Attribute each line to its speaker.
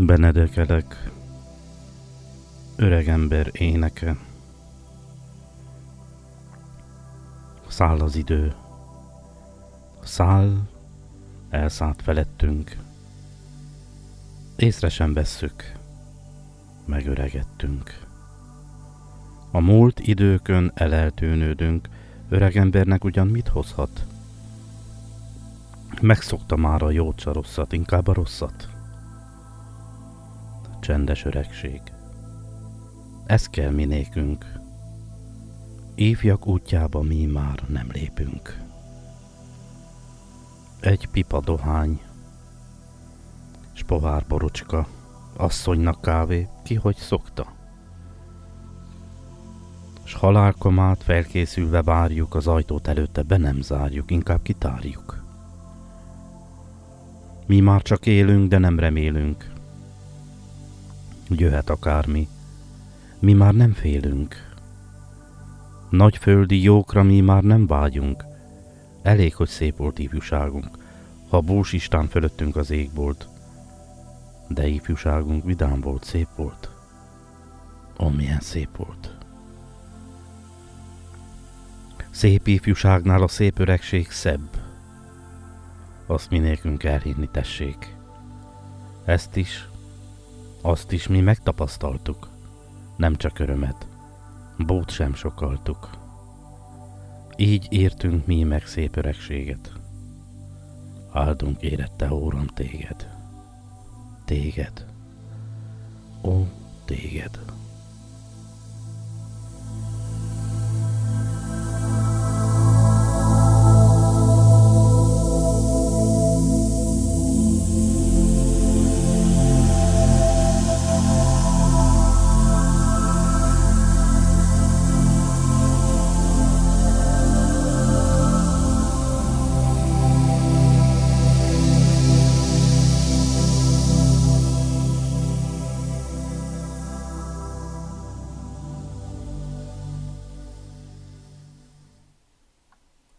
Speaker 1: Benedökelek, öregember éneke. Száll az idő, száll, elszállt felettünk. Észre sem vesszük, megöregettünk. A múlt időkön eleltűnődünk, öregembernek ugyan mit hozhat? Megszokta már a jót s a rosszat, inkább a rosszat. Csendes öregség. Ez kell mi nékünk. Ifjak útjába mi már nem lépünk. Egy pipa dohány, s pohár borocska, asszonynak kávé, ki hogy szokta. S halálkamát felkészülve várjuk, az ajtót előtte be nem zárjuk, inkább kitárjuk. Mi már csak élünk, de nem remélünk. Jöhet akármi, mi már nem félünk. Nagy földi jókra mi már nem vágyunk. Elég, hogy szép volt ifjúságunk, ha bús Isten fölöttünk az égbolt. De ifjúságunk vidám volt, szép volt. Ó, milyen szép volt. Szép ifjúságnál a szép öregség szebb. Azt mi nélkünk elhinni tessék. Ezt is, azt is mi megtapasztaltuk. Nem csak örömet, bót sem sokaltuk. Így értünk mi meg szép öregséget. Áldunk érette, Uram, téged. Téged. Ó, téged.